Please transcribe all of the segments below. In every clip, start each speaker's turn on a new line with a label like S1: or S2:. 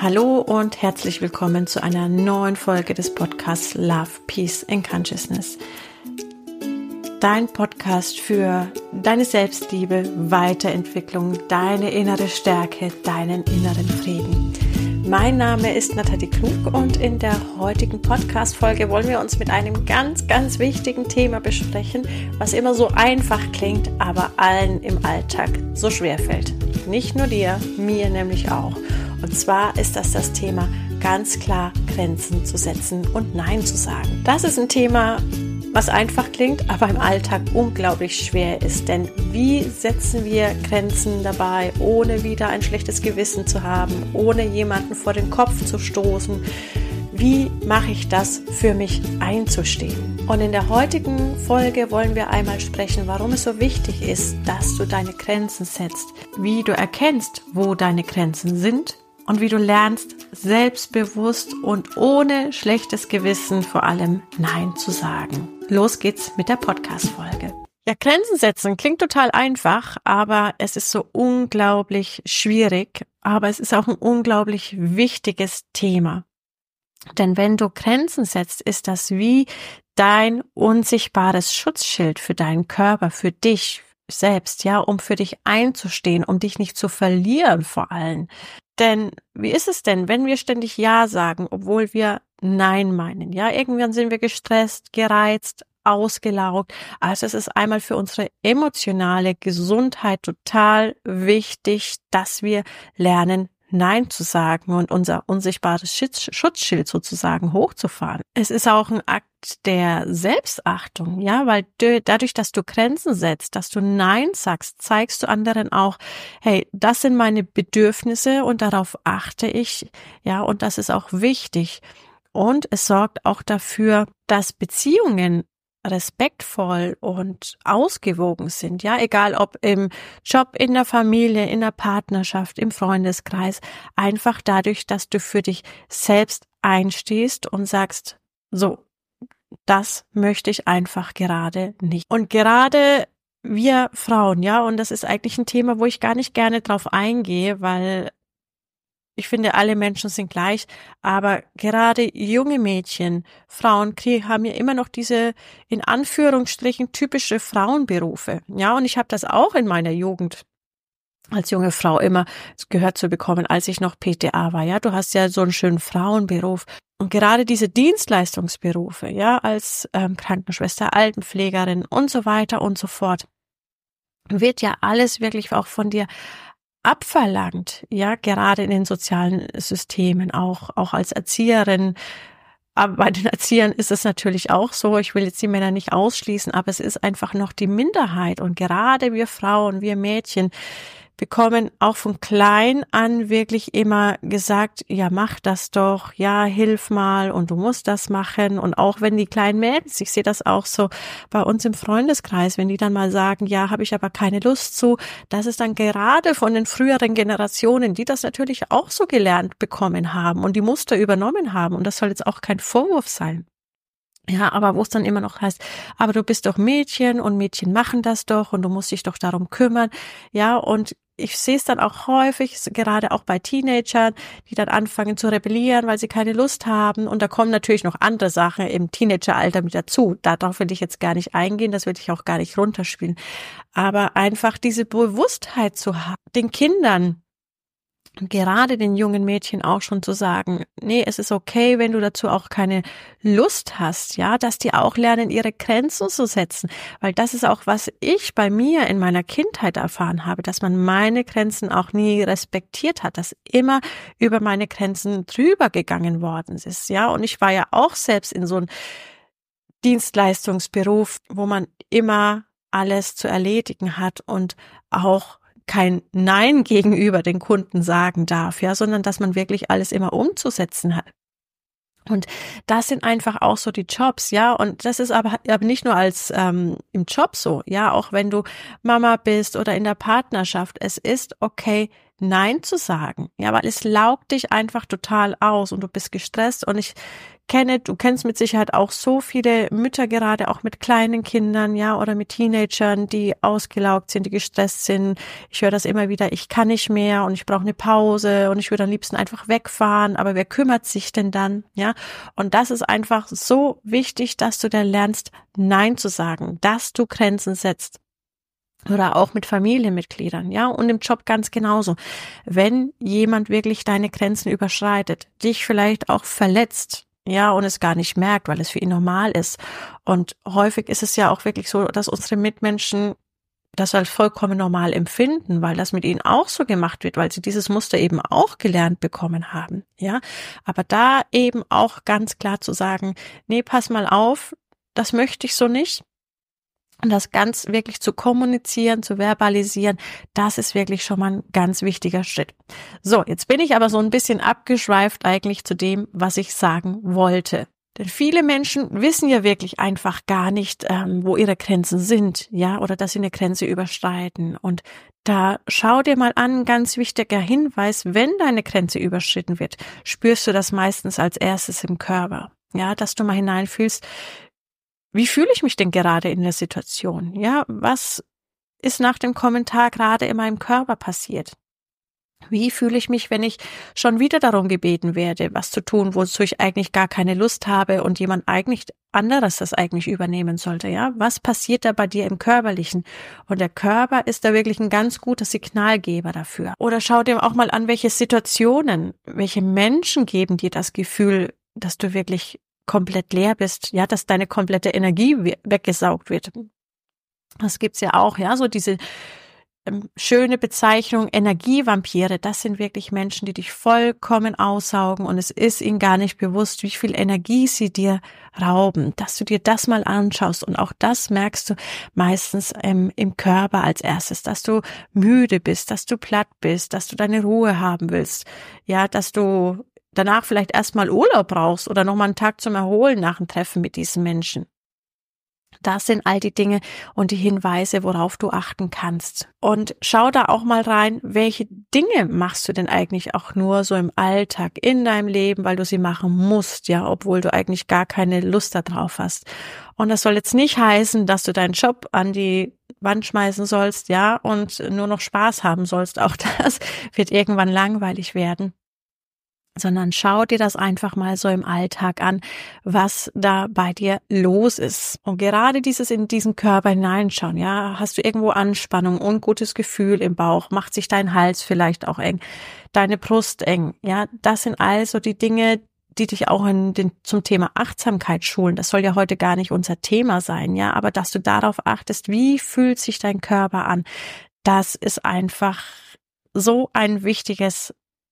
S1: Hallo und herzlich willkommen zu einer neuen Folge des Podcasts Love, Peace and Consciousness. Dein Podcast für deine Selbstliebe, Weiterentwicklung, deine innere Stärke, deinen inneren Frieden. Mein Name ist Nathalie Klug und in der heutigen Podcast-Folge wollen wir uns mit einem ganz, ganz wichtigen Thema besprechen, was immer so einfach klingt, aber allen im Alltag so schwer fällt. Nicht nur dir, mir nämlich auch. Und zwar ist das Thema, ganz klar Grenzen zu setzen und Nein zu sagen. Das ist ein Thema, was einfach klingt, aber im Alltag unglaublich schwer ist. Denn wie setzen wir Grenzen dabei, ohne wieder ein schlechtes Gewissen zu haben, ohne jemanden vor den Kopf zu stoßen? Wie mache ich das, für mich einzustehen? Und in der heutigen Folge wollen wir einmal sprechen, warum es so wichtig ist, dass du deine Grenzen setzt, wie du erkennst, wo deine Grenzen sind und wie du lernst, selbstbewusst und ohne schlechtes Gewissen vor allem Nein zu sagen. Los geht's mit der Podcast-Folge. Ja, Grenzen setzen klingt total einfach, aber es ist so unglaublich schwierig, aber es ist auch ein unglaublich wichtiges Thema. Denn wenn du Grenzen setzt, ist das wie dein unsichtbares Schutzschild für deinen Körper, für dich selbst, ja, um für dich einzustehen, um dich nicht zu verlieren vor allem. Denn wie ist es denn, wenn wir ständig Ja sagen, obwohl wir Nein meinen? Ja, irgendwann sind wir gestresst, gereizt, ausgelaugt. Also es ist einmal für unsere emotionale Gesundheit total wichtig, dass wir lernen, Nein zu sagen und unser unsichtbares Schutzschild sozusagen hochzufahren. Es ist auch ein Akt der Selbstachtung, ja, weil dadurch, dass du Grenzen setzt, dass du Nein sagst, zeigst du anderen auch, hey, das sind meine Bedürfnisse und darauf achte ich, ja, und das ist auch wichtig. Und es sorgt auch dafür, dass Beziehungen respektvoll und ausgewogen sind, ja, egal ob im Job, in der Familie, in der Partnerschaft, im Freundeskreis, einfach dadurch, dass du für dich selbst einstehst und sagst, so, das möchte ich einfach gerade nicht. Und gerade wir Frauen, ja, und das ist eigentlich ein Thema, wo ich gar nicht gerne drauf eingehe, weil ich finde, alle Menschen sind gleich, aber gerade junge Mädchen, Frauen haben ja immer noch diese, in Anführungsstrichen, typische Frauenberufe. Ja, und ich habe das auch in meiner Jugend als junge Frau immer gehört zu bekommen, als ich noch PTA war. Ja, du hast ja so einen schönen Frauenberuf. Und gerade diese Dienstleistungsberufe, ja, als Krankenschwester, Altenpflegerin und so weiter und so fort, wird ja alles wirklich auch von dir abverlangt, ja, gerade in den sozialen Systemen, auch als Erzieherin. Aber bei den Erziehern ist es natürlich auch so, ich will jetzt die Männer nicht ausschließen, aber es ist einfach noch die Minderheit und gerade wir Frauen, wir Mädchen bekommen auch von klein an wirklich immer gesagt, ja, mach das doch, ja, hilf mal und du musst das machen. Und auch wenn die kleinen Mädels, ich sehe das auch so bei uns im Freundeskreis, wenn die dann mal sagen, ja, habe ich aber keine Lust zu, das ist dann gerade von den früheren Generationen, die das natürlich auch so gelernt bekommen haben und die Muster übernommen haben. Und das soll jetzt auch kein Vorwurf sein. Ja, aber wo es dann immer noch heißt, aber du bist doch Mädchen und Mädchen machen das doch und du musst dich doch darum kümmern. Ja, und ich sehe es dann auch häufig, gerade auch bei Teenagern, die dann anfangen zu rebellieren, weil sie keine Lust haben. Und da kommen natürlich noch andere Sachen im Teenageralter mit dazu. Darauf will ich jetzt gar nicht eingehen, das will ich auch gar nicht runterspielen. Aber einfach diese Bewusstheit zu haben, den Kindern, gerade den jungen Mädchen auch schon zu sagen, nee, es ist okay, wenn du dazu auch keine Lust hast, ja, dass die auch lernen, ihre Grenzen zu setzen, weil das ist auch, was ich bei mir in meiner Kindheit erfahren habe, dass man meine Grenzen auch nie respektiert hat, dass immer über meine Grenzen drüber gegangen worden ist, ja, und ich war ja auch selbst in so einem Dienstleistungsberuf, wo man immer alles zu erledigen hat und auch kein Nein gegenüber den Kunden sagen darf, ja, sondern dass man wirklich alles immer umzusetzen hat. Und das sind einfach auch so die Jobs, ja, und das ist aber nicht nur als im Job so, ja, auch wenn du Mama bist oder in der Partnerschaft, es ist okay, Nein zu sagen, ja, weil es laugt dich einfach total aus und du bist gestresst und ich du kennst mit Sicherheit auch so viele Mütter, gerade auch mit kleinen Kindern, ja, oder mit Teenagern, die ausgelaugt sind, die gestresst sind. Ich höre das immer wieder, ich kann nicht mehr und ich brauche eine Pause und ich würde am liebsten einfach wegfahren, aber wer kümmert sich denn dann, ja? Und das ist einfach so wichtig, dass du da lernst, Nein zu sagen, dass du Grenzen setzt. Oder auch mit Familienmitgliedern, ja, und im Job ganz genauso. Wenn jemand wirklich deine Grenzen überschreitet, dich vielleicht auch verletzt, ja, und es gar nicht merkt, weil es für ihn normal ist. Und häufig ist es ja auch wirklich so, dass unsere Mitmenschen das als vollkommen normal empfinden, weil das mit ihnen auch so gemacht wird, weil sie dieses Muster eben auch gelernt bekommen haben, ja. Aber da eben auch ganz klar zu sagen, nee, pass mal auf, das möchte ich so nicht. Und das ganz wirklich zu kommunizieren, zu verbalisieren, das ist wirklich schon mal ein ganz wichtiger Schritt. So, jetzt bin ich aber so ein bisschen abgeschweift eigentlich zu dem, was ich sagen wollte. Denn viele Menschen wissen ja wirklich einfach gar nicht, wo ihre Grenzen sind, ja, oder dass sie eine Grenze überschreiten. Und da schau dir mal an, ganz wichtiger Hinweis, wenn deine Grenze überschritten wird, spürst du das meistens als erstes im Körper. Ja, dass du mal hineinfühlst, wie fühle ich mich denn gerade in der Situation? Ja, was ist nach dem Kommentar gerade in meinem Körper passiert? Wie fühle ich mich, wenn ich schon wieder darum gebeten werde, was zu tun, wozu ich eigentlich gar keine Lust habe und jemand eigentlich anderes das eigentlich übernehmen sollte? Ja, was passiert da bei dir im Körperlichen? Und der Körper ist da wirklich ein ganz guter Signalgeber dafür. Oder schau dir auch mal an, welche Situationen, welche Menschen geben dir das Gefühl, dass du wirklich komplett leer bist, ja, dass deine komplette Energie weggesaugt wird. Das gibt's ja auch, ja, so diese schöne Bezeichnung Energievampire. Das sind wirklich Menschen, die dich vollkommen aussaugen und es ist ihnen gar nicht bewusst, wie viel Energie sie dir rauben, dass du dir das mal anschaust und auch das merkst du meistens im Körper als erstes, dass du müde bist, dass du platt bist, dass du deine Ruhe haben willst, ja, dass du danach vielleicht erstmal Urlaub brauchst oder nochmal einen Tag zum Erholen nach dem Treffen mit diesen Menschen. Das sind all die Dinge und die Hinweise, worauf du achten kannst. Und schau da auch mal rein, welche Dinge machst du denn eigentlich auch nur so im Alltag, in deinem Leben, weil du sie machen musst, ja, obwohl du eigentlich gar keine Lust darauf hast. Und das soll jetzt nicht heißen, dass du deinen Job an die Wand schmeißen sollst, ja, und nur noch Spaß haben sollst. Auch das wird irgendwann langweilig werden. Sondern schau dir das einfach mal so im Alltag an, was da bei dir los ist. Und gerade dieses in diesen Körper hineinschauen, ja, hast du irgendwo Anspannung, ungutes Gefühl im Bauch, macht sich dein Hals vielleicht auch eng, deine Brust eng, ja, das sind also die Dinge, die dich auch zum Thema Achtsamkeit schulen. Das soll ja heute gar nicht unser Thema sein, ja, aber dass du darauf achtest, wie fühlt sich dein Körper an, das ist einfach so ein wichtiges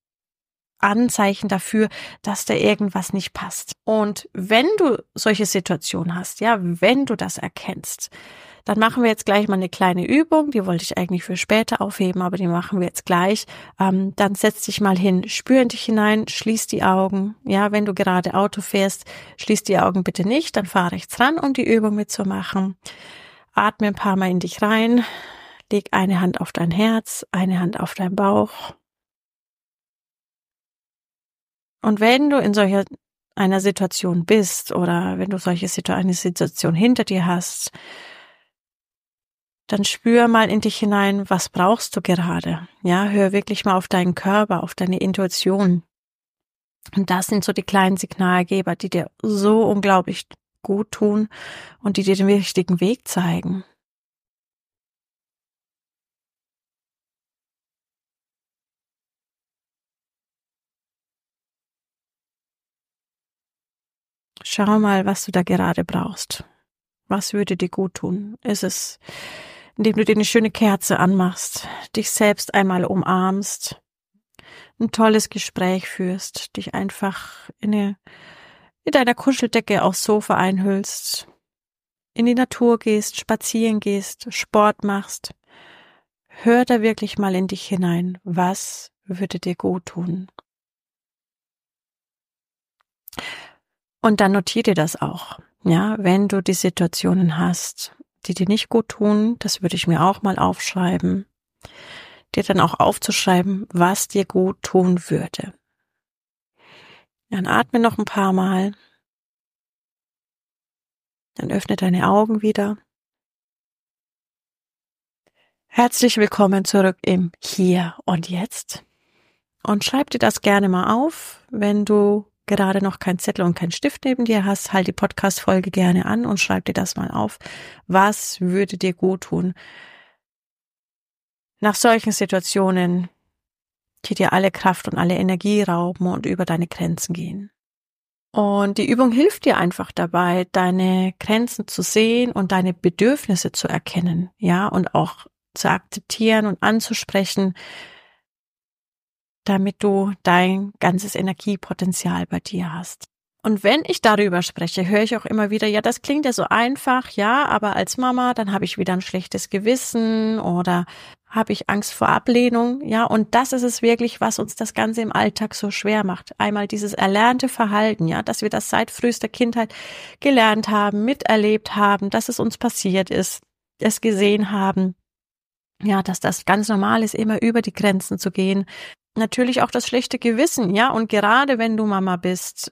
S1: Anzeichen dafür, dass da irgendwas nicht passt. Und wenn du solche Situationen hast, ja, wenn du das erkennst, dann machen wir jetzt gleich mal eine kleine Übung, die wollte ich eigentlich für später aufheben, aber die machen wir jetzt gleich. Dann setz dich mal hin, spür in dich hinein, schließ die Augen. Ja, wenn du gerade Auto fährst, schließ die Augen bitte nicht, dann fahr rechts ran, um die Übung mitzumachen. Atme ein paar Mal in dich rein, leg eine Hand auf dein Herz, eine Hand auf deinen Bauch. Und wenn du in solcher einer Situation bist oder wenn du eine Situation hinter dir hast, dann spür mal in dich hinein, was brauchst du gerade? Ja, hör wirklich mal auf deinen Körper, auf deine Intuition. Und das sind so die kleinen Signalgeber, die dir so unglaublich gut tun und die dir den richtigen Weg zeigen. Schau mal, was du da gerade brauchst. Was würde dir gut tun? Ist es, indem du dir eine schöne Kerze anmachst, dich selbst einmal umarmst, ein tolles Gespräch führst, dich einfach in deiner Kuscheldecke aufs Sofa einhüllst, in die Natur gehst, spazieren gehst, Sport machst? Hör da wirklich mal in dich hinein. Was würde dir gut tun? Und dann notier dir das auch. Ja, wenn du die Situationen hast, die dir nicht gut tun, das würde ich mir auch mal aufschreiben, dir dann auch aufzuschreiben, was dir gut tun würde. Dann atme noch ein paar Mal Dann öffne deine Augen wieder. Herzlich willkommen zurück im Hier und Jetzt. Und schreib dir das gerne mal auf. Wenn du gerade noch keinen Zettel und keinen Stift neben dir hast, halt die Podcast-Folge gerne an und schreib dir das mal auf. Was würde dir gut tun? Nach solchen Situationen, die dir alle Kraft und alle Energie rauben und über deine Grenzen gehen. Und die Übung hilft dir einfach dabei, deine Grenzen zu sehen und deine Bedürfnisse zu erkennen, ja, und auch zu akzeptieren und anzusprechen, damit du dein ganzes Energiepotenzial bei dir hast. Und wenn ich darüber spreche, höre ich auch immer wieder, ja, das klingt ja so einfach, ja, aber als Mama, dann habe ich wieder ein schlechtes Gewissen oder habe ich Angst vor Ablehnung, ja, und das ist es wirklich, was uns das Ganze im Alltag so schwer macht. Einmal dieses erlernte Verhalten, ja, dass wir das seit frühester Kindheit gelernt haben, miterlebt haben, dass es uns passiert ist, es gesehen haben, ja, dass das ganz normal ist, immer über die Grenzen zu gehen. Natürlich auch das schlechte Gewissen, ja, und gerade wenn du Mama bist,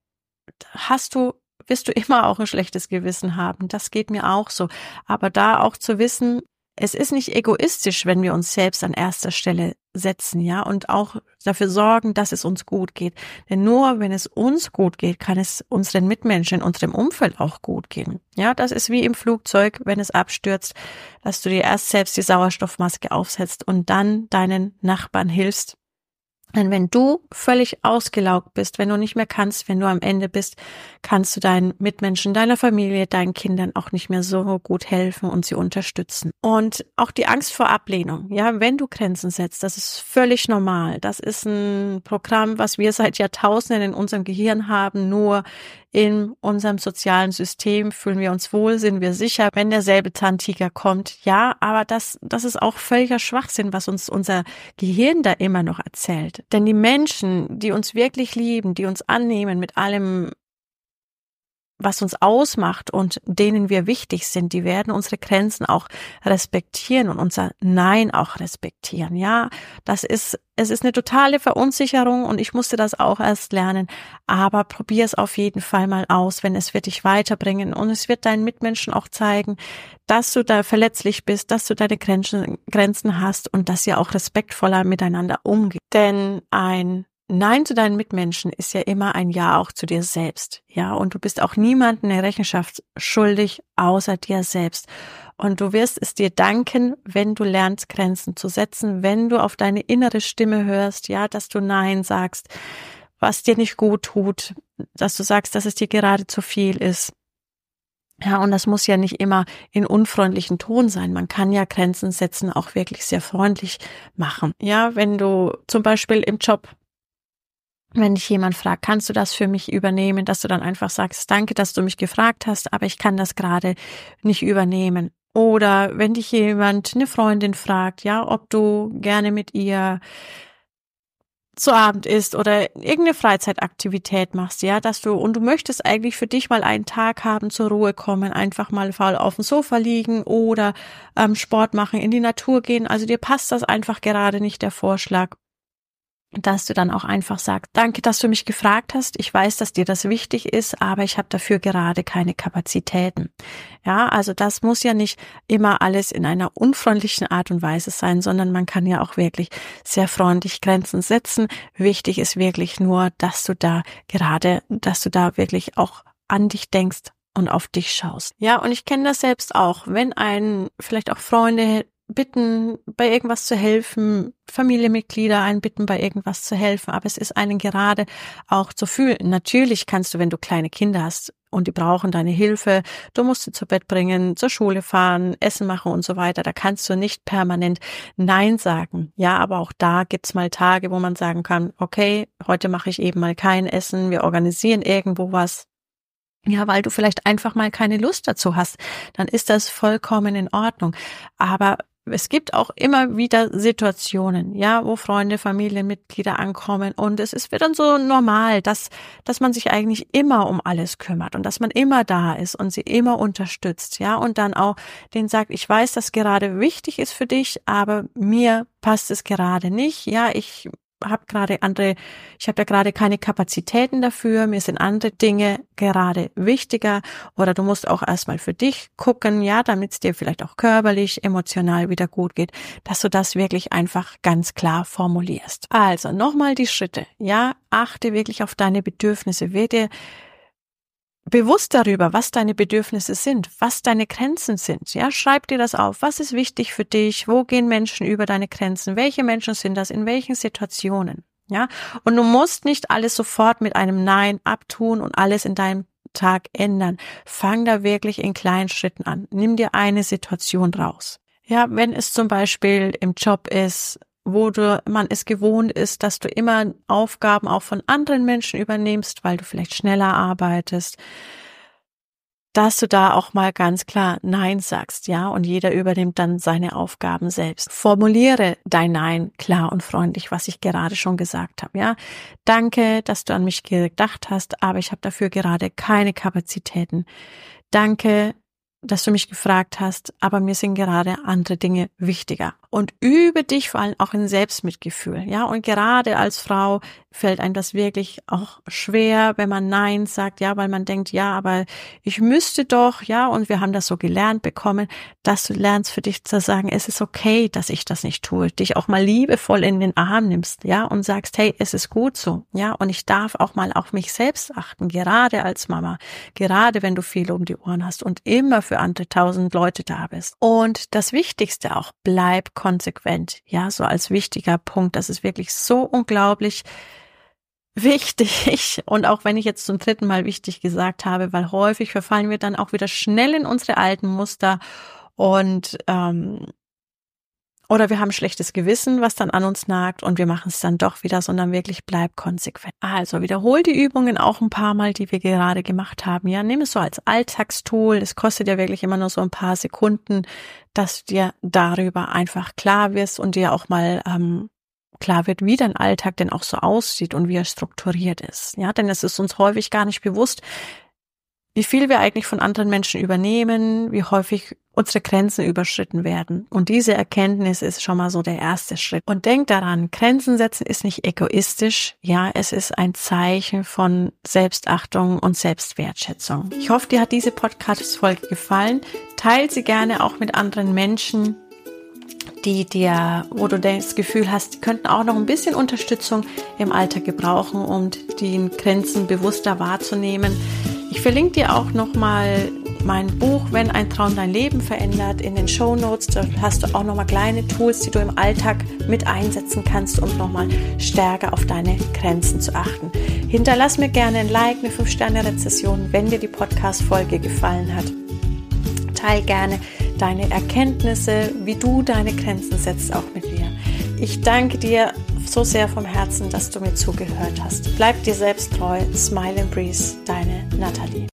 S1: wirst du immer auch ein schlechtes Gewissen haben. Das geht mir auch so. Aber da auch zu wissen, es ist nicht egoistisch, wenn wir uns selbst an erster Stelle setzen, ja, und auch dafür sorgen, dass es uns gut geht. Denn nur wenn es uns gut geht, kann es unseren Mitmenschen in unserem Umfeld auch gut gehen. Ja, das ist wie im Flugzeug, wenn es abstürzt, dass du dir erst selbst die Sauerstoffmaske aufsetzt und dann deinen Nachbarn hilfst. Denn wenn du völlig ausgelaugt bist, wenn du nicht mehr kannst, wenn du am Ende bist, kannst du deinen Mitmenschen, deiner Familie, deinen Kindern auch nicht mehr so gut helfen und sie unterstützen. Und auch die Angst vor Ablehnung, ja, wenn du Grenzen setzt, das ist völlig normal. Das ist ein Programm, was wir seit Jahrtausenden in unserem Gehirn haben, nur in unserem sozialen System fühlen wir uns wohl, sind wir sicher, wenn derselbe Zahntiger kommt. Ja, aber das ist auch völliger Schwachsinn, was uns unser Gehirn da immer noch erzählt. Denn die Menschen, die uns wirklich lieben, die uns annehmen mit allem, was uns ausmacht und denen wir wichtig sind, die werden unsere Grenzen auch respektieren und unser Nein auch respektieren. Ja, es ist eine totale Verunsicherung und ich musste das auch erst lernen, aber probier es auf jeden Fall mal aus, wenn es wird dich weiterbringen und es wird deinen Mitmenschen auch zeigen, dass du da verletzlich bist, dass du deine Grenzen hast und dass ihr auch respektvoller miteinander umgeht. Denn ein Nein zu deinen Mitmenschen ist ja immer ein Ja auch zu dir selbst, ja, und du bist auch niemandem eine Rechenschaft schuldig, außer dir selbst. Und du wirst es dir danken, wenn du lernst, Grenzen zu setzen, wenn du auf deine innere Stimme hörst, ja, dass du Nein sagst, was dir nicht gut tut, dass du sagst, dass es dir gerade zu viel ist. Ja, und das muss ja nicht immer in unfreundlichen Ton sein. Man kann ja Grenzen setzen auch wirklich sehr freundlich machen. Ja, wenn du zum Beispiel im Job, wenn dich jemand fragt, kannst du das für mich übernehmen, dass du dann einfach sagst, danke, dass du mich gefragt hast, aber ich kann das gerade nicht übernehmen. Oder wenn dich jemand, eine Freundin fragt, ja, ob du gerne mit ihr zu Abend isst oder irgendeine Freizeitaktivität machst, ja, und du möchtest eigentlich für dich mal einen Tag haben, zur Ruhe kommen, einfach mal faul auf dem Sofa liegen oder Sport machen, in die Natur gehen, also dir passt das einfach gerade nicht, der Vorschlag, dass du dann auch einfach sagst, danke, dass du mich gefragt hast. Ich weiß, dass dir das wichtig ist, aber ich habe dafür gerade keine Kapazitäten. Ja, also das muss ja nicht immer alles in einer unfreundlichen Art und Weise sein, sondern man kann ja auch wirklich sehr freundlich Grenzen setzen. Wichtig ist wirklich nur, dass du da wirklich auch an dich denkst und auf dich schaust. Ja, und ich kenne das selbst auch, wenn einen vielleicht auch Freunde bitten, bei irgendwas zu helfen, Familienmitglieder einbitten, bei irgendwas zu helfen, aber es ist einen gerade auch zu fühlen. Natürlich kannst du, wenn du kleine Kinder hast und die brauchen deine Hilfe, du musst sie zu Bett bringen, zur Schule fahren, Essen machen und so weiter, da kannst du nicht permanent Nein sagen. Ja, aber auch da gibt's mal Tage, wo man sagen kann, okay, heute mache ich eben mal kein Essen, wir organisieren irgendwo was. Ja, weil du vielleicht einfach mal keine Lust dazu hast, dann ist das vollkommen in Ordnung. Aber es gibt auch immer wieder Situationen, ja, wo Freunde, Familienmitglieder ankommen und wird dann so normal, dass man sich eigentlich immer um alles kümmert und dass man immer da ist und sie immer unterstützt, ja, und dann auch denen sagt, ich weiß, dass gerade wichtig ist für dich, aber mir passt es gerade nicht, ja, ich habe da gerade keine Kapazitäten dafür, mir sind andere Dinge gerade wichtiger, oder du musst auch erstmal für dich gucken, ja, damit es dir vielleicht auch körperlich, emotional wieder gut geht, dass du das wirklich einfach ganz klar formulierst. Also nochmal die Schritte, ja, achte wirklich auf deine Bedürfnisse, werde bewusst darüber, was deine Bedürfnisse sind, was deine Grenzen sind. Ja, schreib dir das auf. Was ist wichtig für dich? Wo gehen Menschen über deine Grenzen? Welche Menschen sind das? In welchen Situationen? Ja, und du musst nicht alles sofort mit einem Nein abtun und alles in deinem Tag ändern. Fang da wirklich in kleinen Schritten an. Nimm dir eine Situation raus. Ja, wenn es zum Beispiel im Job ist, wo man es gewohnt ist, dass du immer Aufgaben auch von anderen Menschen übernimmst, weil du vielleicht schneller arbeitest, dass du da auch mal ganz klar Nein sagst, ja, und jeder übernimmt dann seine Aufgaben selbst. Formuliere dein Nein klar und freundlich, was ich gerade schon gesagt habe, ja. Danke, dass du an mich gedacht hast, aber ich habe dafür gerade keine Kapazitäten. Danke, dass du mich gefragt hast, aber mir sind gerade andere Dinge wichtiger. Und übe dich vor allem auch in Selbstmitgefühl, ja, und gerade als Frau fällt einem das wirklich auch schwer, wenn man Nein sagt, ja, weil man denkt, ja, aber ich müsste doch, ja, und wir haben das so gelernt bekommen, dass du lernst für dich zu sagen, es ist okay, dass ich das nicht tue, dich auch mal liebevoll in den Arm nimmst, ja, und sagst, hey, es ist gut so, ja, und ich darf auch mal auf mich selbst achten, gerade als Mama, gerade wenn du viel um die Ohren hast und immer für andere 1000 Leute da bist. Und das Wichtigste auch, bleib konsequent, ja, so als wichtiger Punkt, das ist wirklich so unglaublich wichtig, und auch wenn ich jetzt zum 3. Mal wichtig gesagt habe, weil häufig verfallen wir dann auch wieder schnell in unsere alten Muster und oder wir haben schlechtes Gewissen, was dann an uns nagt, und wir machen es dann doch wieder, sondern wirklich bleib konsequent. Also wiederhol die Übungen auch ein paar Mal, die wir gerade gemacht haben. Ja, nimm es so als Alltagstool. Es kostet ja wirklich immer nur so ein paar Sekunden, dass du dir darüber einfach klar wirst und dir auch mal klar wird, wie dein Alltag denn auch so aussieht und wie er strukturiert ist. Ja, denn es ist uns häufig gar nicht bewusst, wie viel wir eigentlich von anderen Menschen übernehmen, wie häufig unsere Grenzen überschritten werden. Und diese Erkenntnis ist schon mal so der erste Schritt. Und denk daran, Grenzen setzen ist nicht egoistisch. Ja, es ist ein Zeichen von Selbstachtung und Selbstwertschätzung. Ich hoffe, dir hat diese Podcast-Folge gefallen. Teil sie gerne auch mit anderen Menschen, wo du das Gefühl hast, die könnten auch noch ein bisschen Unterstützung im Alltag gebrauchen, um die Grenzen bewusster wahrzunehmen. Ich verlinke dir auch nochmal mein Buch, Wenn ein Traum dein Leben verändert, in den Shownotes. Da hast du auch nochmal kleine Tools, die du im Alltag mit einsetzen kannst, um nochmal stärker auf deine Grenzen zu achten. Hinterlass mir gerne ein Like, eine 5-Sterne-Rezession, wenn dir die Podcast-Folge gefallen hat. Teil gerne deine Erkenntnisse, wie du deine Grenzen setzt, auch mit mir. Ich danke dir so sehr vom Herzen, dass du mir zugehört hast. Bleib dir selbst treu. Smile and Breeze, deine Nathalie.